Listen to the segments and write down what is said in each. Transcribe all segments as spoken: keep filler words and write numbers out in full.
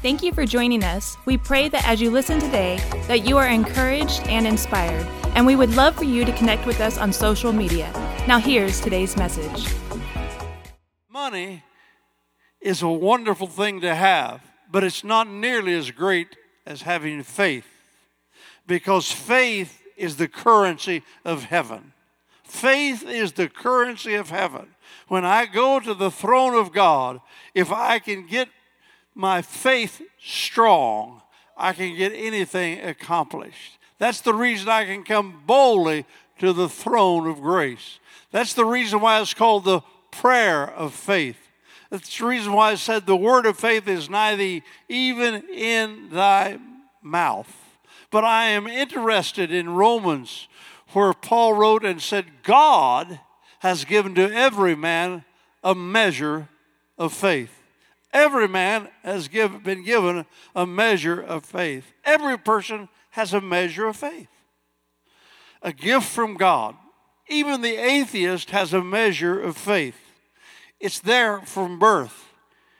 Thank you for joining us. We pray that as you listen today, that you are encouraged and inspired, and we would love for you to connect with us on social media. Now here's today's message. Money is a wonderful thing to have, but it's not nearly as great as having faith, because faith is the currency of heaven. Faith is the currency of heaven. When I go to the throne of God, if I can get my faith strong, I can get anything accomplished. That's the reason I can come boldly to the throne of grace. That's the reason why it's called the prayer of faith. That's the reason why I said the word of faith is nigh thee, even in thy mouth. But I am interested in Romans, where Paul wrote and said, God has given to every man a measure of faith. Every man has give, been given a measure of faith. Every person has a measure of faith. A gift from God. Even the atheist has a measure of faith. It's there from birth.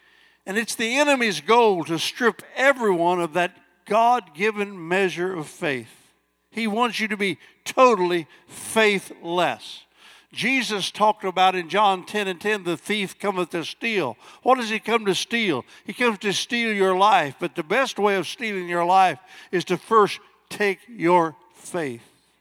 And it's the enemy's goal to strip everyone of that God-given measure of faith. He wants you to be totally faithless. Jesus talked about in John ten and ten, the thief cometh to steal. What does he come to steal? He comes to steal your life. But the best way of stealing your life is to first take your faith.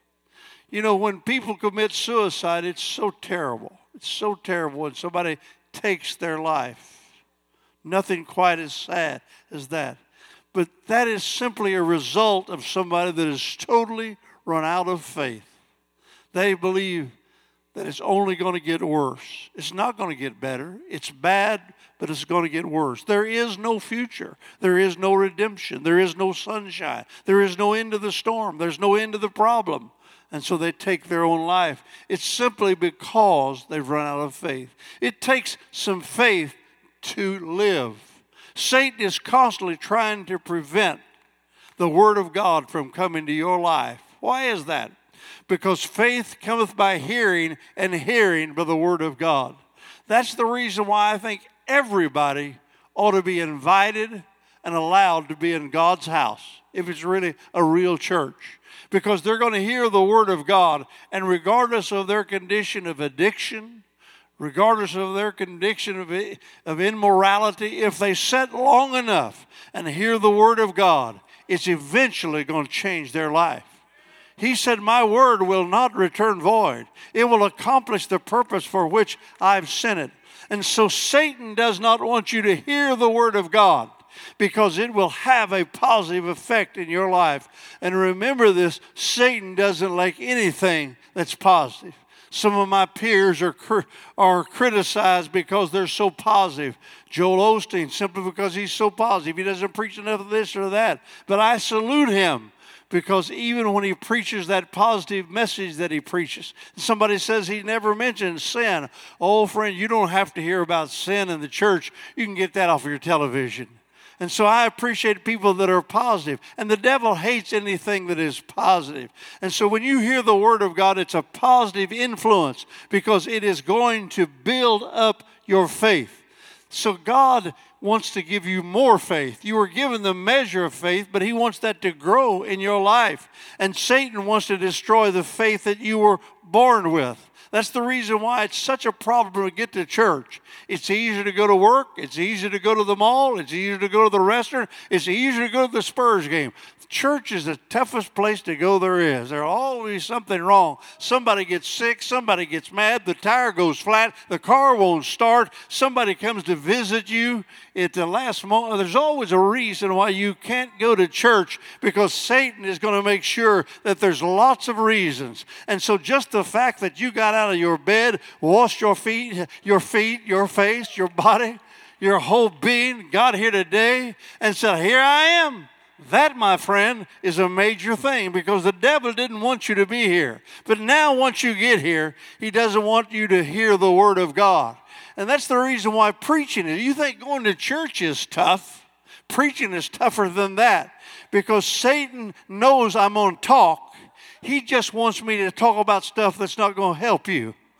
You know, when people commit suicide, it's so terrible. It's so terrible when somebody takes their life. Nothing quite as sad as that. But that is simply a result of somebody that has totally run out of faith. They believe that it's only going to get worse. It's not going to get better. It's bad, but it's going to get worse. There is no future. There is no redemption. There is no sunshine. There is no end to the storm. There's no end to the problem. And so they take their own life. It's simply because they've run out of faith. It takes some faith to live. Satan is constantly trying to prevent the Word of God from coming to your life. Why is that? Because faith cometh by hearing, and hearing by the Word of God. That's the reason why I think everybody ought to be invited and allowed to be in God's house, if it's really a real church. Because they're going to hear the Word of God, and regardless of their condition of addiction, regardless of their condition of, of immorality, if they sit long enough and hear the Word of God, it's eventually going to change their life. He said, my word will not return void. It will accomplish the purpose for which I've sent it. And so Satan does not want you to hear the Word of God, because it will have a positive effect in your life. And remember this, Satan doesn't like anything that's positive. Some of my peers are are criticized because they're so positive. Joel Osteen, simply because he's so positive. He doesn't preach enough of this or that. But I salute him, because even when he preaches that positive message that he preaches, somebody says he never mentions sin. Oh, friend, you don't have to hear about sin in the church. You can get that off of your television. And so I appreciate people that are positive. And the devil hates anything that is positive. And so when you hear the Word of God, it's a positive influence, because it is going to build up your faith. So God wants to give you more faith. You were given the measure of faith, but He wants that to grow in your life. And Satan wants to destroy the faith that you were born with. That's the reason why it's such a problem to get to church. It's easier to go to work. It's easier to go to the mall. It's easier to go to the restaurant. It's easier to go to the Spurs game. Church is the toughest place to go there is. There's always something wrong. Somebody gets sick. Somebody gets mad. The tire goes flat. The car won't start. Somebody comes to visit you at the last moment. There's always a reason why you can't go to church, because Satan is going to make sure that there's lots of reasons. And so just the fact that you got out of your bed, washed your feet, your feet, your face, your body, your whole being, got here today and said, here I am. That, my friend, is a major thing, because the devil didn't want you to be here. But now once you get here, he doesn't want you to hear the Word of God. And that's the reason why preaching is. You think going to church is tough. Preaching is tougher than that, because Satan knows I'm going to talk. He just wants me to talk about stuff that's not going to help you.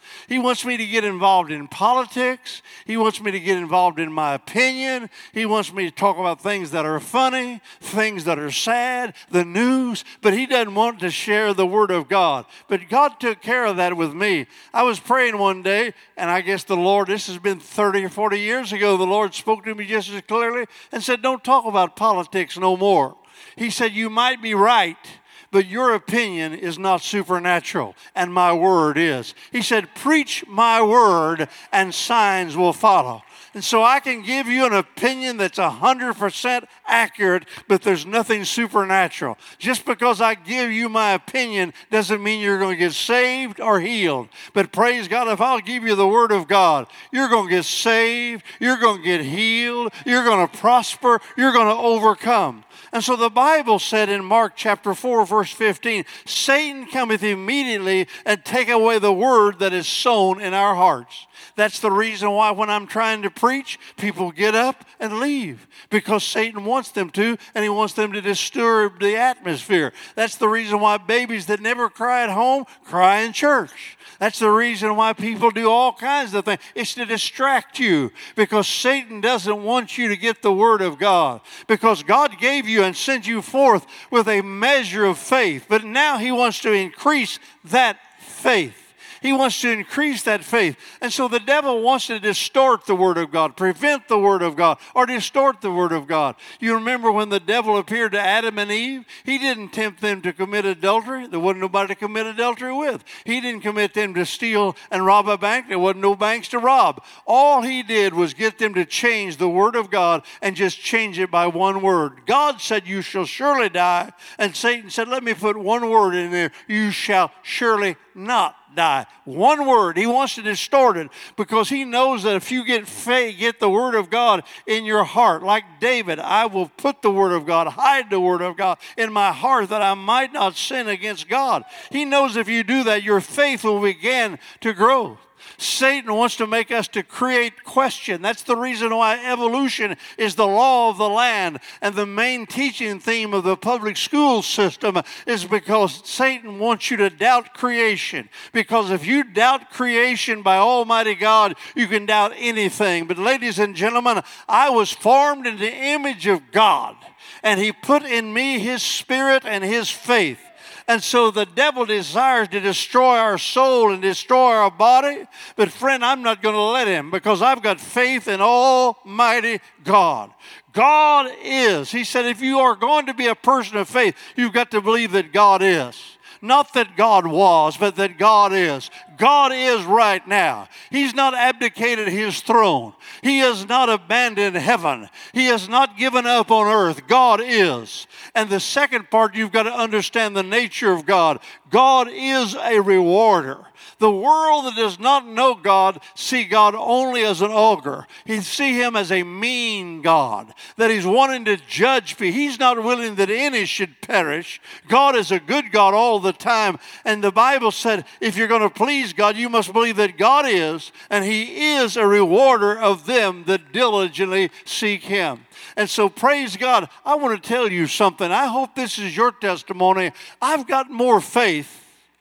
He wants me to get involved in politics. He wants me to get involved in my opinion. He wants me to talk about things that are funny, things that are sad, the news, but he doesn't want to share the Word of God. But God took care of that with me. I was praying one day, and I guess the Lord, this has been thirty or forty years ago, the Lord spoke to me just as clearly and said, don't talk about politics no more. He said, you might be right, but your opinion is not supernatural, and my word is. He said, preach my word, and signs will follow. And so I can give you an opinion that's one hundred percent accurate, but there's nothing supernatural. Just because I give you my opinion doesn't mean you're going to get saved or healed. But praise God, if I'll give you the Word of God, you're going to get saved, you're going to get healed, you're going to prosper, you're going to overcome. And so the Bible said in Mark chapter four, verse fifteen, Satan cometh immediately and take away the word that is sown in our hearts. That's the reason why when I'm trying to preach, people get up and leave, because Satan wants them to, and he wants them to disturb the atmosphere. That's the reason why babies that never cry at home cry in church. That's the reason why people do all kinds of things. It's to distract you, because Satan doesn't want you to get the Word of God, because God gave you and sent you forth with a measure of faith, but now he wants to increase that faith. He wants to increase that faith. And so the devil wants to distort the Word of God, prevent the Word of God, or distort the Word of God. You remember when the devil appeared to Adam and Eve? He didn't tempt them to commit adultery. There wasn't nobody to commit adultery with. He didn't commit them to steal and rob a bank. There wasn't no banks to rob. All he did was get them to change the Word of God and just change it by one word. God said, you shall surely die. And Satan said, let me put one word in there. You shall surely not die. One word. He wants to distort it, because he knows that if you get faith, get the Word of God in your heart, like David, I will put the Word of God, hide the Word of God in my heart, that I might not sin against God. He knows if you do that, your faith will begin to grow. Satan wants to make us to create question. That's the reason why evolution is the law of the land. And the main teaching theme of the public school system is because Satan wants you to doubt creation. Because if you doubt creation by Almighty God, you can doubt anything. But ladies and gentlemen, I was formed in the image of God, and He put in me His Spirit and His faith. And so the devil desires to destroy our soul and destroy our body. But friend, I'm not going to let him, because I've got faith in Almighty God. God is. He said, if you are going to be a person of faith, you've got to believe that God is. Not that God was, but that God is. God is right now. He's not abdicated His throne. He has not abandoned heaven. He has not given up on earth. God is. And the second part, you've got to understand the nature of God. God is a rewarder. The world that does not know God see God only as an ogre. He see Him as a mean God, that He's wanting to judge people. He's not willing that any should perish. God is a good God all the time. And the Bible said, if you're going to please God, you must believe that God is, and He is a rewarder of them that diligently seek Him. And so praise God. I want to tell you something. I hope this is your testimony. I've got more faith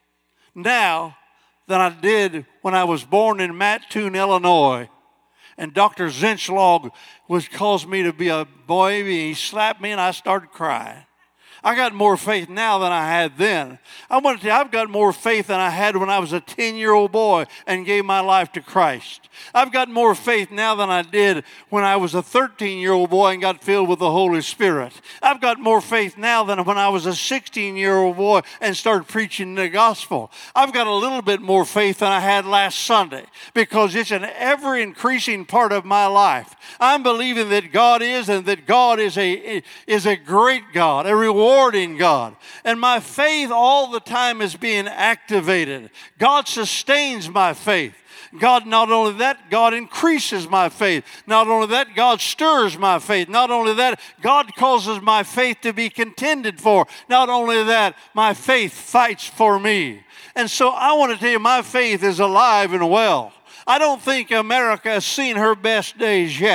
now than I did when I was born in Mattoon, Illinois. And Doctor Zinchlog was caused me to be a baby. He slapped me and I started crying. I got more faith now than I had then. I want to tell you, I've got more faith than I had when I was a ten-year-old boy and gave my life to Christ. I've got more faith now than I did when I was a thirteen-year-old boy and got filled with the Holy Spirit. I've got more faith now than when I was a sixteen-year-old boy and started preaching the gospel. I've got a little bit more faith than I had last Sunday, because it's an ever-increasing part of my life. I'm believing that God is, and that God is a, is a great God, a rewarding God. And my faith all the time is being activated. God sustains my faith. God, not only that, God increases my faith. Not only that, God stirs my faith. Not only that, God causes my faith to be contended for. Not only that, my faith fights for me. And so I want to tell you, my faith is alive and well. I don't think America has seen her best days yet.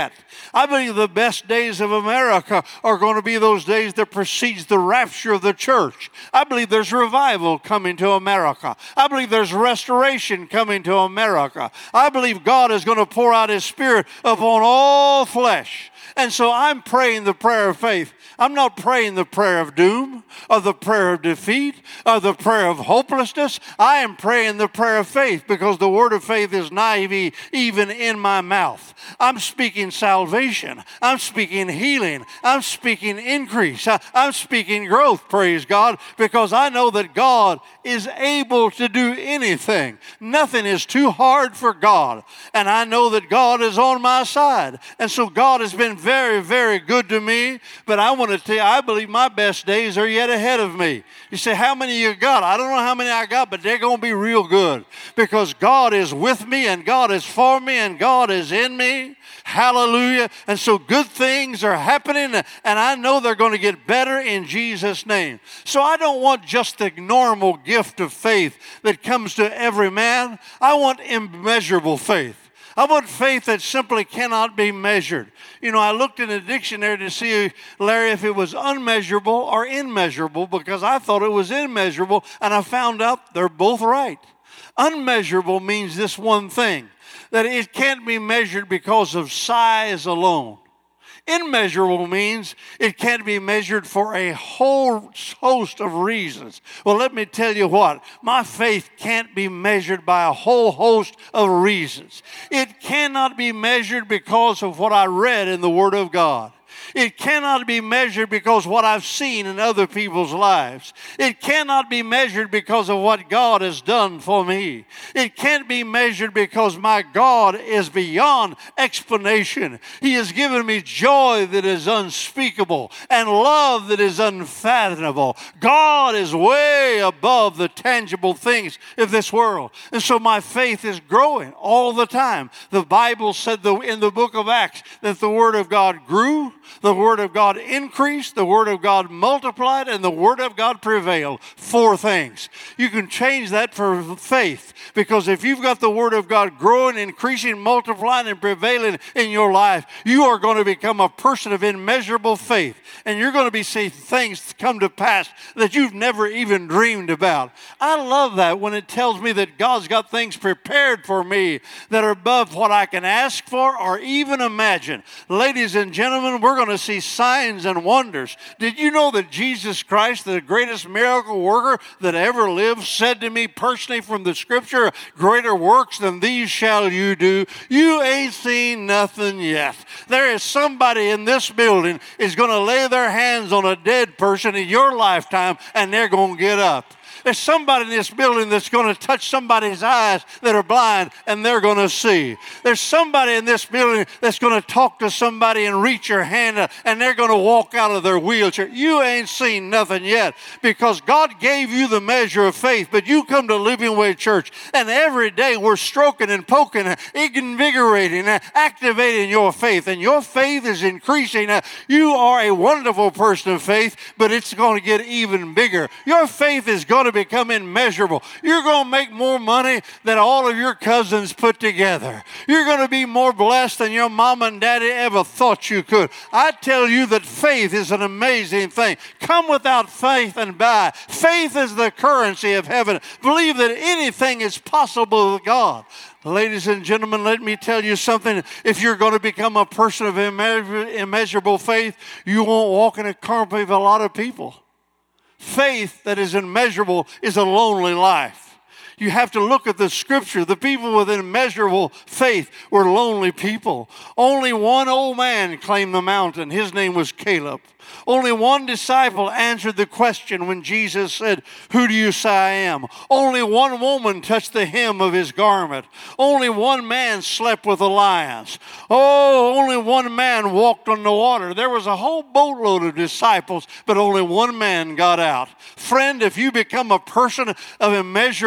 I believe the best days of America are going to be those days that precedes the rapture of the church. I believe there's revival coming to America. I believe there's restoration coming to America. I believe God is going to pour out His Spirit upon all flesh. And so I'm praying the prayer of faith. I'm not praying the prayer of doom or the prayer of defeat or the prayer of hopelessness. I am praying the prayer of faith because the word of faith is nigh even in my mouth. I'm speaking salvation. I'm speaking healing. I'm speaking increase. I'm speaking growth, praise God, because I know that God is able to do anything. Nothing is too hard for God. And I know that God is on my side. And so God has been very, very good to me. But I want to tell you, I believe my best days are yet ahead of me. You say, how many you got? I don't know how many I got, but they're going to be real good because God is with me and God is for me and God is in me. Hallelujah. And so good things are happening, and I know they're going to get better in Jesus' name. So I don't want just the normal gift of faith that comes to every man. I want immeasurable faith. I want faith that simply cannot be measured. You know, I looked in the dictionary to see, Larry, if it was unmeasurable or immeasurable, because I thought it was immeasurable, and I found out they're both right. Unmeasurable means this one thing, that it can't be measured because of size alone. Immeasurable means it can't be measured for a whole host of reasons. Well, let me tell you what, my faith can't be measured by a whole host of reasons. It cannot be measured because of what I read in the Word of God. It cannot be measured because of what I've seen in other people's lives. It cannot be measured because of what God has done for me. It can't be measured because my God is beyond explanation. He has given me joy that is unspeakable and love that is unfathomable. God is way above the tangible things of this world. And so my faith is growing all the time. The Bible said in the book of Acts that the Word of God grew, the Word of God increased, the Word of God multiplied, and the Word of God prevailed. Four things. You can change that for faith, because if you've got the Word of God growing, increasing, multiplying, and prevailing in your life, you are going to become a person of immeasurable faith, and you're going to be seeing things come to pass that you've never even dreamed about. I love that when it tells me that God's got things prepared for me that are above what I can ask for or even imagine. Ladies and gentlemen, we're going to see signs and wonders. Did you know that Jesus Christ, the greatest miracle worker that ever lived, said to me personally from the Scripture, greater works than these shall you do? You ain't seen nothing yet. There is somebody in this building is going to lay their hands on a dead person in your lifetime, and they're going to get up. There's somebody in this building that's going to touch somebody's eyes that are blind, and they're going to see. There's somebody in this building that's going to talk to somebody and reach your hand, uh, and they're going to walk out of their wheelchair. You ain't seen nothing yet, because God gave you the measure of faith, but you come to Living Way Church, and every day we're stroking and poking, uh, invigorating, uh, activating your faith, and your faith is increasing. Uh, you are a wonderful person of faith, but it's going to get even bigger. Your faith is going to become immeasurable. You're going to make more money than all of your cousins put together. You're going to be more blessed than your mom and daddy ever thought you could. I tell you that faith is an amazing thing. Come without faith and buy. Faith is the currency of heaven. Believe that anything is possible with God. Ladies and gentlemen, let me tell you something. If you're going to become a person of immeasurable faith, you won't walk in a company of a lot of people. Faith that is immeasurable is a lonely life. You have to look at the Scripture. The people with immeasurable faith were lonely people. Only one old man claimed the mountain. His name was Caleb. Only one disciple answered the question when Jesus said, "Who do you say I am?" Only one woman touched the hem of his garment. Only one man slept with the lions. Oh, only one man walked on the water. There was a whole boatload of disciples, but only one man got out. Friend, if you become a person of immeasurable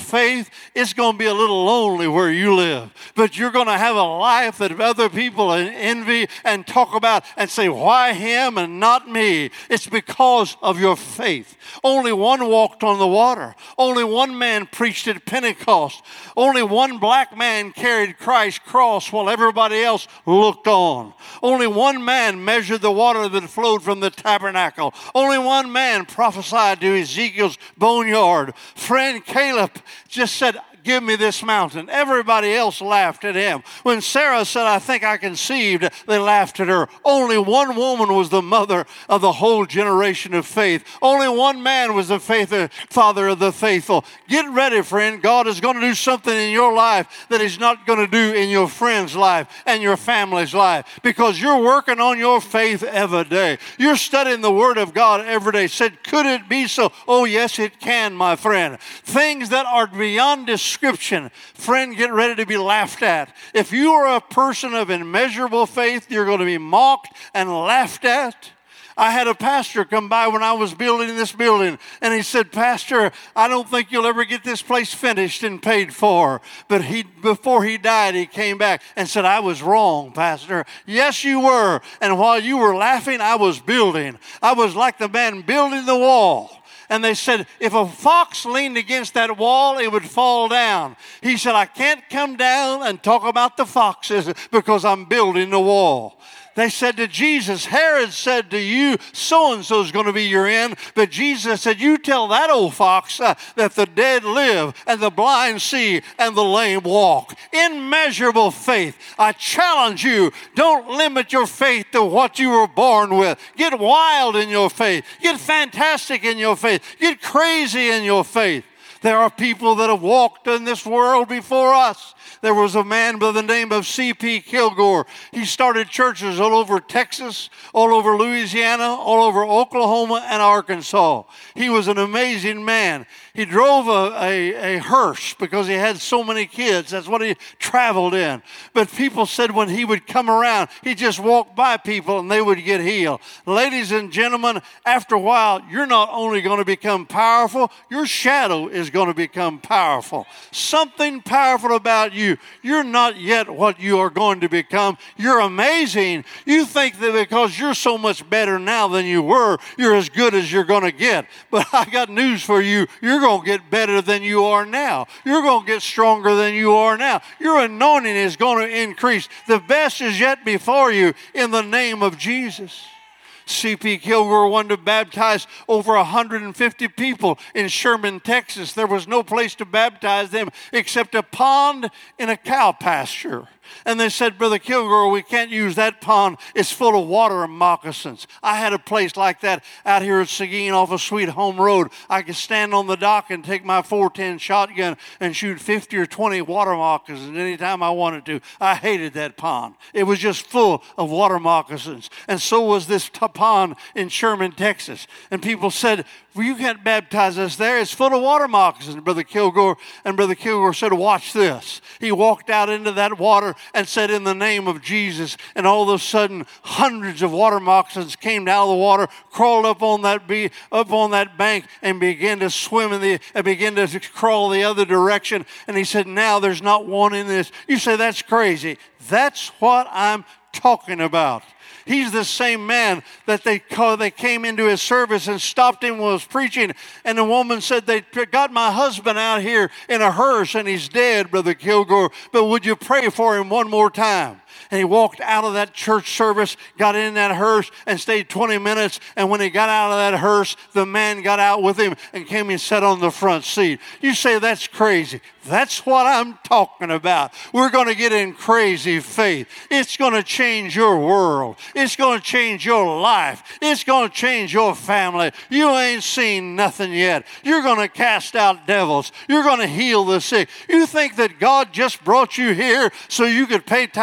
faith, it's going to be a little lonely where you live. But you're going to have a life that other people envy and talk about and say, why him and not me? It's because of your faith. Only one walked on the water. Only one man preached at Pentecost. Only one black man carried Christ's cross while everybody else looked on. Only one man measured the water that flowed from the tabernacle. Only one man prophesied to Ezekiel's boneyard. Friend Caleb just said, give me this mountain. Everybody else laughed at him. When Sarah said, I think I conceived, they laughed at her. Only one woman was the mother of the whole generation of faith. Only one man was the faith, father of the faithful. Get ready, friend. God is going to do something in your life that he's not going to do in your friend's life and your family's life, because you're working on your faith every day. You're studying the Word of God every day. Said, could it be so? Oh, yes, it can, my friend. Things that are beyond description. Description. Friend, get ready to be laughed at. If you are a person of immeasurable faith, you're going to be mocked and laughed at. I had a pastor come by when I was building this building, and he said, Pastor, I don't think you'll ever get this place finished and paid for. But he, before he died, he came back and said, I was wrong, Pastor. Yes, you were. And while you were laughing, I was building. I was like the man building the wall. And they said, if a fox leaned against that wall, it would fall down. He said, I can't come down and talk about the foxes because I'm building the wall. They said to Jesus, Herod said to you, so-and-so is going to be your end. But Jesus said, you tell that old fox uh, that the dead live and the blind see and the lame walk. Immeasurable faith. I challenge you, don't limit your faith to what you were born with. Get wild in your faith. Get fantastic in your faith. Get crazy in your faith. There are people that have walked in this world before us. There was a man by the name of C P Kilgore. He started churches all over Texas, all over Louisiana, all over Oklahoma and Arkansas. He was an amazing man. He drove a, a, a hearse because he had so many kids. That's what he traveled in. But people said when he would come around, he just walked by people and they would get healed. Ladies and gentlemen, after a while, you're not only going to become powerful, your shadow is going to become powerful. Something powerful about you. You're not yet what you are going to become. You're amazing. You think that because you're so much better now than you were, you're as good as you're going to get. But I got news for you. You're going to get better than you are now. You're going to get stronger than you are now. Your anointing is going to increase. The best is yet before you in the name of Jesus. C P Kilgore wanted to baptize over one hundred fifty people in Sherman, Texas. There was no place to baptize them except a pond in a cow pasture. And they said, Brother Kilgore, we can't use that pond. It's full of water and moccasins. I had a place like that out here at Seguin off of Sweet Home Road. I could stand on the dock and take my four ten shotgun and shoot fifty or twenty water moccasins anytime I wanted to. I hated that pond. It was just full of water moccasins. And so was this t- pond in Sherman, Texas. And people said, well, you can't baptize us there. It's full of water moccasins, Brother Kilgore. And Brother Kilgore said, watch this. He walked out into that water and said, in the name of Jesus. And all of a sudden, hundreds of water moccasins came out of the water, crawled up on that be- up on that bank, and began to swim in the and began to crawl the other direction. And he said, now there's not one in this. You say, that's crazy. That's what I'm talking about. He's the same man that they call, they came into his service and stopped him while he was preaching. And the woman said, they got my husband out here in a hearse and he's dead, Brother Kilgore. But would you pray for him one more time? And he walked out of that church service, got in that hearse, and stayed twenty minutes. And when he got out of that hearse, the man got out with him and came and sat on the front seat. You say, that's crazy. That's what I'm talking about. We're going to get in crazy faith. It's going to change your world. It's going to change your life. It's going to change your family. You ain't seen nothing yet. You're going to cast out devils. You're going to heal the sick. You think that God just brought you here so you could pay tithes and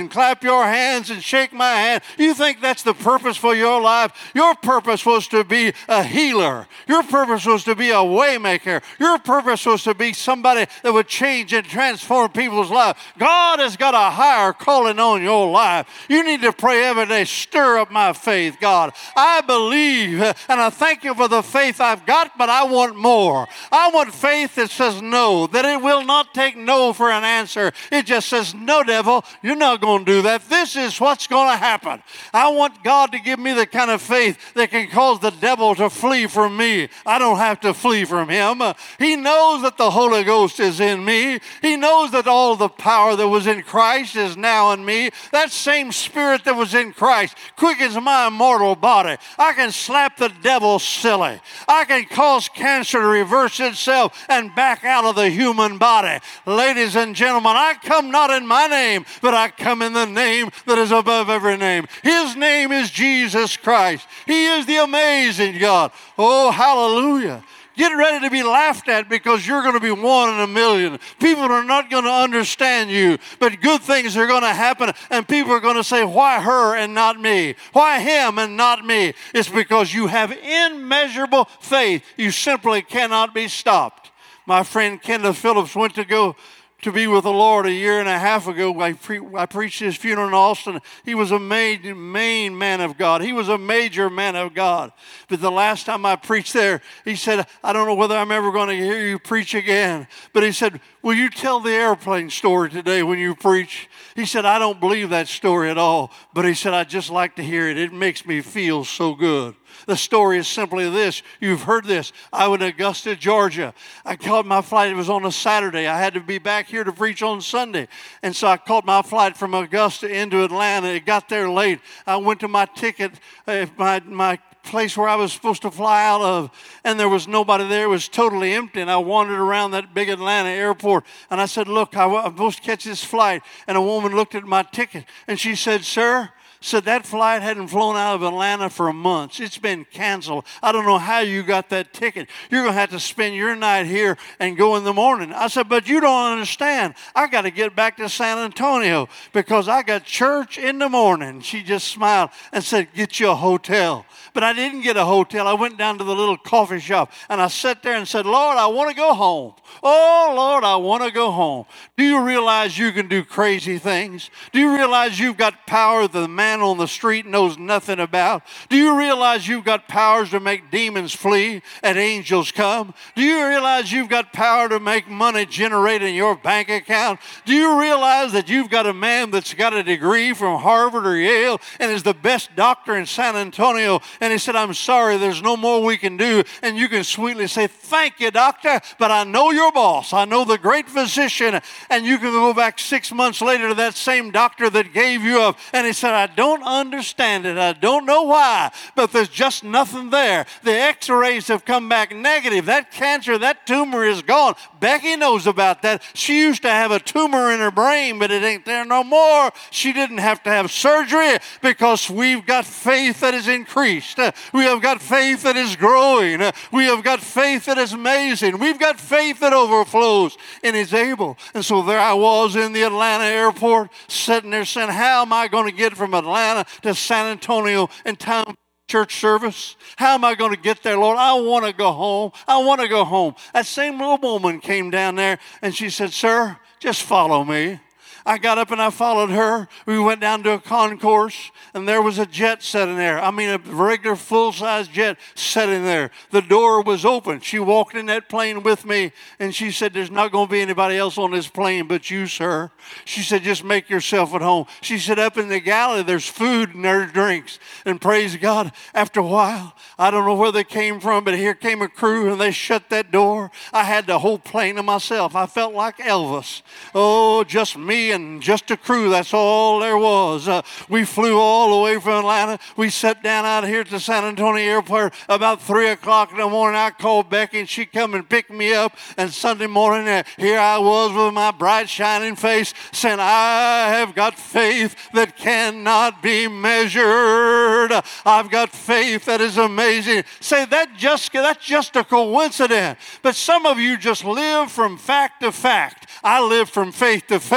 and clap your hands and shake my hand. You think that's the purpose for your life? Your purpose was to be a healer. Your purpose was to be a waymaker. Your purpose was to be somebody that would change and transform people's lives. God has got a higher calling on your life. You need to pray every day, stir up my faith, God. I believe, and I thank you for the faith I've got, but I want more. I want faith that says no, that it will not take no for an answer. It just says, no, devil, you're not going to do that. This is what's going to happen. I want God to give me the kind of faith that can cause the devil to flee from me. I don't have to flee from him. Uh, he knows that the Holy Ghost is in me. He knows that all the power that was in Christ is now in me. That same spirit that was in Christ quickens my mortal body. I can slap the devil silly. I can cause cancer to reverse itself and back out of the human body. Ladies and gentlemen, I come not in my name, but I come in the name that is above every name. His name is Jesus Christ. He is the amazing God. Oh, hallelujah. Get ready to be laughed at because you're going to be one in a million. People are not going to understand you, but good things are going to happen, and people are going to say, why her and not me? Why him and not me? It's because you have immeasurable faith. You simply cannot be stopped. My friend Kenneth Phillips went to go to be with the Lord a year and a half ago. I, pre- I preached his funeral in Austin. He was a main, main man of God. He was a major man of God. But the last time I preached there, he said, I don't know whether I'm ever going to hear you preach again. But he said, will you tell the airplane story today when you preach? He said, I don't believe that story at all. But he said, I'd just like to hear it. It makes me feel so good. The story is simply this. You've heard this. I was in Augusta, Georgia. I caught my flight. It was on a Saturday. I had to be back here to preach on Sunday. And so I caught my flight from Augusta into Atlanta. It got there late. I went to my ticket, uh, my, my place where I was supposed to fly out of, and there was nobody there. It was totally empty. And I wandered around that big Atlanta airport. And I said, look, I, I'm supposed to catch this flight. And a woman looked at my ticket. And she said, sir, said that flight hadn't flown out of Atlanta for months. It's been canceled. I don't know how you got that ticket. You're going to have to spend your night here and go in the morning. I said, but you don't understand. I got to get back to San Antonio because I got church in the morning. She just smiled and said, get you a hotel. But I didn't get a hotel. I went down to the little coffee shop and I sat there and said, Lord, I want to go home. Oh, Lord, I want to go home. Do you realize you can do crazy things? Do you realize you've got power that the man on the street knows nothing about? Do you realize you've got powers to make demons flee and angels come? Do you realize you've got power to make money generate in your bank account? Do you realize that you've got a man that's got a degree from Harvard or Yale and is the best doctor in San Antonio? And he said, I'm sorry, there's no more we can do. And you can sweetly say, thank you, doctor, but I know your boss. I know the great physician. And you can go back six months later to that same doctor that gave you up. And he said, I don't understand it. I don't know why, but there's just nothing there. The x-rays have come back negative. That cancer, that tumor is gone. Becky knows about that. She used to have a tumor in her brain, but it ain't there no more. She didn't have to have surgery because we've got faith that is increased. We have got faith that is growing. We have got faith that is amazing. We've got faith that overflows and is able. And so there I was in the Atlanta airport, sitting there saying, how am I going to get from Atlanta to San Antonio in time for church service? How am I going to get there, Lord? I want to go home. I want to go home. That same little woman came down there and she said, sir, just follow me. I got up and I followed her. We went down to a concourse, and there was a jet sitting there. I mean, a regular full-size jet sitting there. The door was open. She walked in that plane with me, and she said, there's not going to be anybody else on this plane but you, sir. She said, just make yourself at home. She said, up in the galley, there's food and there's drinks. And praise God, after a while, I don't know where they came from, but here came a crew, and they shut that door. I had the whole plane to myself. I felt like Elvis. Oh, just me and just a crew. That's all there was. Uh, we flew all the way from Atlanta. We sat down out here at the San Antonio airport about three o'clock in the morning. I called Becky and she come and picked me up. And Sunday morning, uh, here I was with my bright shining face saying, I have got faith that cannot be measured. I've got faith that is amazing. Say that just that's just a coincidence. But some of you just live from fact to fact. I live from faith to faith.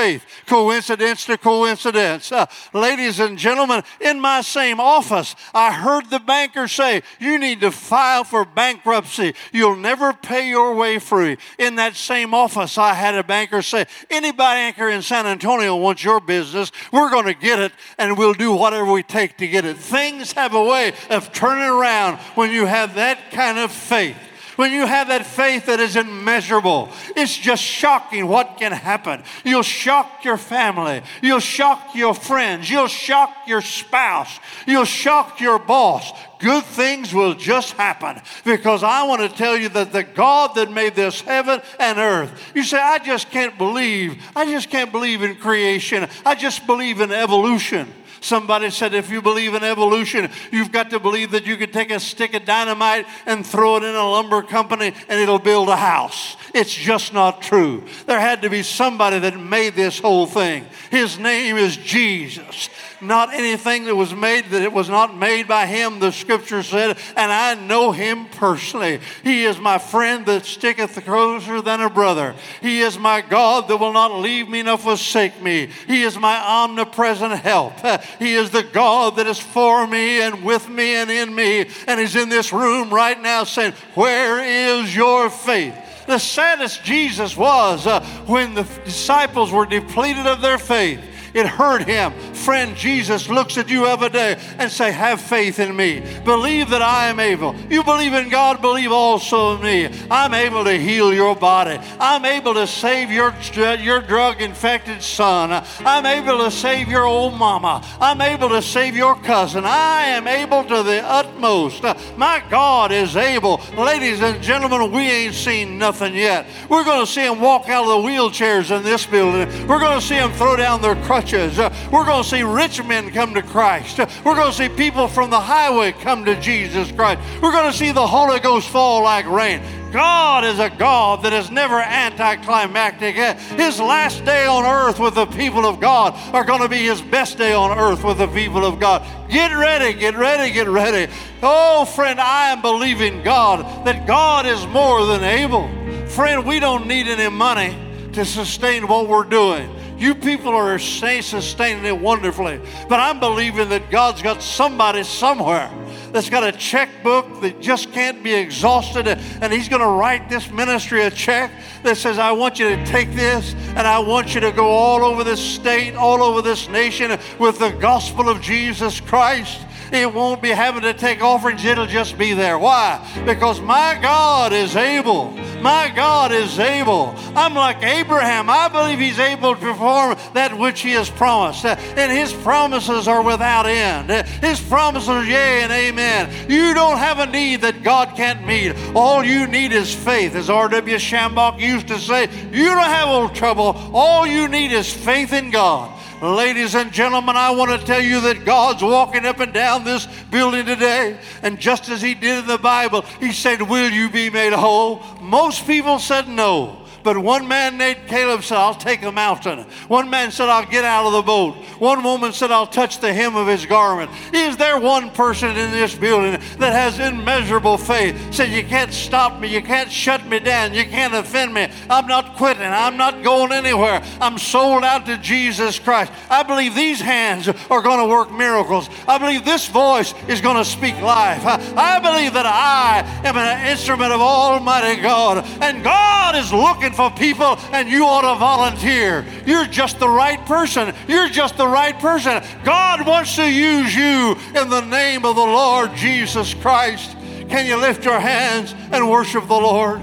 coincidence to coincidence. Uh, ladies and gentlemen, in my same office, I heard the banker say, you need to file for bankruptcy. You'll never pay your way free. In that same office, I had a banker say, any banker in San Antonio wants your business. We're going to get it, and we'll do whatever we take to get it. Things have a way of turning around when you have that kind of faith. When you have that faith that is immeasurable, it's just shocking what can happen. You'll shock your family. You'll shock your friends. You'll shock your spouse. You'll shock your boss. Good things will just happen, because I want to tell you that the God that made this heaven and earth, you say, I just can't believe. I just can't believe in creation. I just believe in evolution. Somebody said if you believe in evolution, you've got to believe that you can take a stick of dynamite and throw it in a lumber company and it'll build a house. It's just not true. There had to be somebody that made this whole thing. His name is Jesus. Not anything that was made that it was not made by him, the scripture said, and I know him personally. He is my friend that sticketh closer than a brother. He is my God that will not leave me nor forsake me. He is my omnipresent help. He is the God that is for me and with me and in me, and he's in this room right now saying, where is your faith? The saddest Jesus was uh, when the disciples were depleted of their faith. It hurt him. Friend, Jesus looks at you every day and say, have faith in me. Believe that I am able. You believe in God, believe also in me. I'm able to heal your body. I'm able to save your, your drug-infected son. I'm able to save your old mama. I'm able to save your cousin. I am able to the utmost. My God is able. Ladies and gentlemen, we ain't seen nothing yet. We're going to see him walk out of the wheelchairs in this building. We're going to see him throw down their crutches. Uh, we're going to see rich men come to Christ. Uh, we're going to see people from the highway come to Jesus Christ. We're going to see the Holy Ghost fall like rain. God is a God that is never anticlimactic. His last day on earth with the people of God are going to be his best day on earth with the people of God. Get ready, get ready, get ready. Oh, friend, I am believing God that God is more than able. Friend, we don't need any money to sustain what we're doing. You people are sustaining it wonderfully. But I'm believing that God's got somebody somewhere that's got a checkbook that just can't be exhausted, and he's going to write this ministry a check that says, I want you to take this, and I want you to go all over this state, all over this nation with the gospel of Jesus Christ. It won't be having to take offerings. It'll just be there. Why? Because my God is able. My God is able. I'm like Abraham. I believe he's able to perform that which he has promised. And his promises are without end. His promises are yea and amen. You don't have a need that God can't meet. All you need is faith. As R W Shambach used to say, you don't have old trouble. All you need is faith in God. Ladies and gentlemen, I want to tell you that God's walking up and down this building today. And just as he did in the Bible, he said, will you be made whole? Most people said no. But one man named Caleb said, I'll take a mountain. One man said, I'll get out of the boat. One woman said, I'll touch the hem of his garment. Is there one person in this building that has immeasurable faith? Said, you can't stop me. You can't shut me down. You can't offend me. I'm not quitting. I'm not going anywhere. I'm sold out to Jesus Christ. I believe these hands are going to work miracles. I believe this voice is going to speak life. I, I believe that I am an instrument of Almighty God. And God is looking for people, and you ought to volunteer. You're just the right person. You're just the right person. God wants to use you in the name of the Lord Jesus Christ. Can you lift your hands and worship the Lord?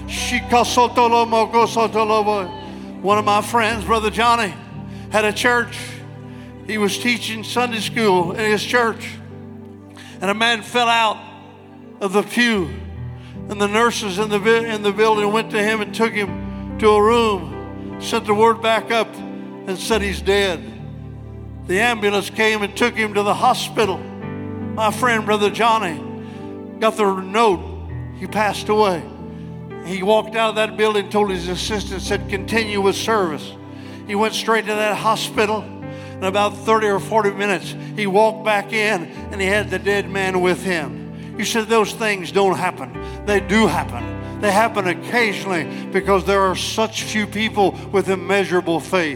One of my friends, Brother Johnny, had a church. He was teaching Sunday school in his church, and a man fell out of the pew. And the nurses in the, in the building went to him and took him to a room, sent the word back up and said he's dead. The ambulance came and took him to the hospital. My friend, Brother Johnny, got the note. He passed away. He walked out of that building, told his assistant, said, continue with service. He went straight to that hospital. In about thirty or forty minutes, he walked back in and he had the dead man with him. You said those things don't happen. They do happen. They happen occasionally because there are such few people with immeasurable faith.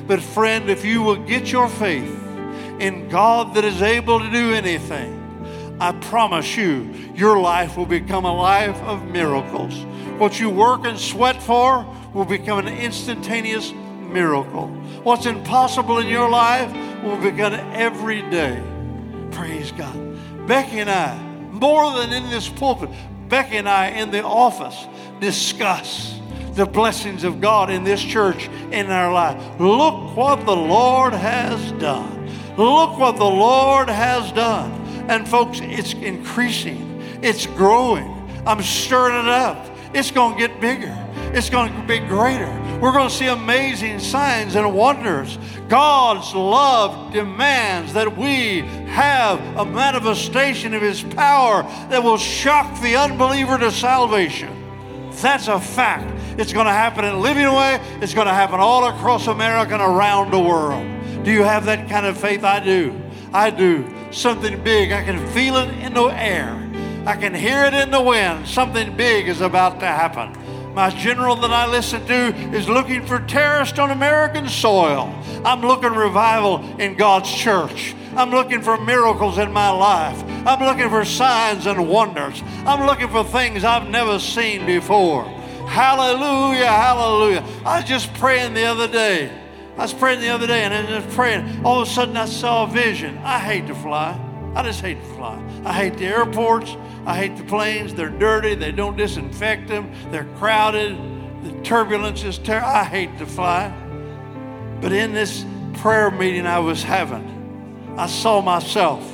But friend, if you will get your faith in God that is able to do anything, I promise you, your life will become a life of miracles. What you work and sweat for will become an instantaneous miracle. What's impossible in your life will become every day. Praise God. Becky and I, more than in this pulpit, Becky and I in the office discuss the blessings of God in this church in our life. Look what the Lord has done. Look what the Lord has done. And folks, it's increasing. It's growing. I'm stirring it up. It's going to get bigger. It's going to be greater. We're going to see amazing signs and wonders. God's love demands that we have a manifestation of His power that will shock the unbeliever to salvation. That's a fact. It's going to happen in Living Way. It's going to happen all across America and around the world. Do you have that kind of faith? I do. I do. Something big. I can feel it in the air. I can hear it in the wind. Something big is about to happen. My general that I listen to is looking for terrorists on American soil. I'm looking revival in God's church. I'm looking for miracles in my life. I'm looking for signs and wonders. I'm looking for things I've never seen before. Hallelujah, hallelujah. I was just praying the other day. I was praying the other day and I was just praying. All of a sudden I saw a vision. I hate to fly. I just hate to fly. I hate the airports. I hate the planes. They're dirty. They don't disinfect them. They're crowded. The turbulence is terrible. I hate to fly. But in this prayer meeting I was having, I saw myself.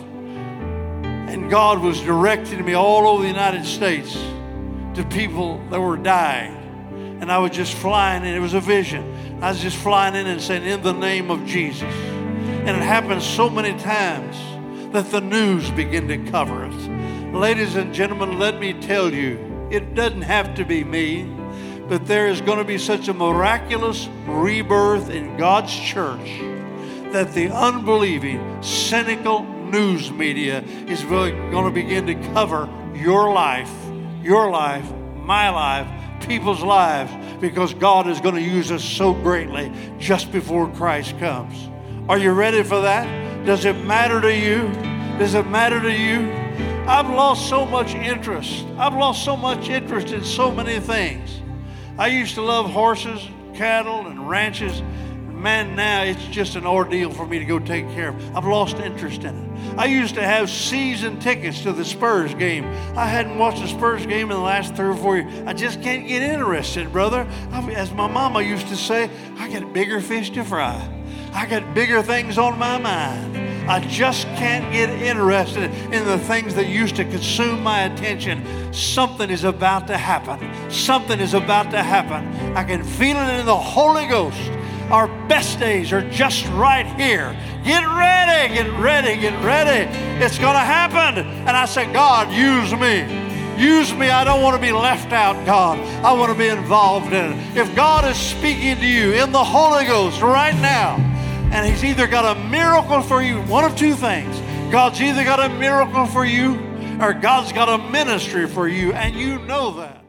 And God was directing me all over the United States to people that were dying. And I was just flying in. It was a vision. I was just flying in and saying, in the name of Jesus. And it happens so many times that the news begin to cover it. Ladies and gentlemen, let me tell you, it doesn't have to be me, but there is going to be such a miraculous rebirth in God's church that the unbelieving, cynical news media is really going to begin to cover your life, your life, my life, people's lives, because God is going to use us so greatly just before Christ comes. Are you ready for that? Does it matter to you? Does it matter to you? I've lost so much interest. I've lost so much interest in so many things. I used to love horses, cattle, and ranches. Man, now it's just an ordeal for me to go take care of. I've lost interest in it. I used to have season tickets to the Spurs game. I hadn't watched the Spurs game in the last three or four years. I just can't get interested, brother. I, as my mama used to say, I got bigger fish to fry. I got bigger things on my mind. I just can't get interested in the things that used to consume my attention. Something is about to happen. Something is about to happen. I can feel it in the Holy Ghost. Our best days are just right here. Get ready, get ready, get ready. It's going to happen. And I said, God, use me. Use me. I don't want to be left out, God. I want to be involved in it. If God is speaking to you in the Holy Ghost right now, and He's either got a miracle for you, one of two things. God's either got a miracle for you or God's got a ministry for you, and you know that.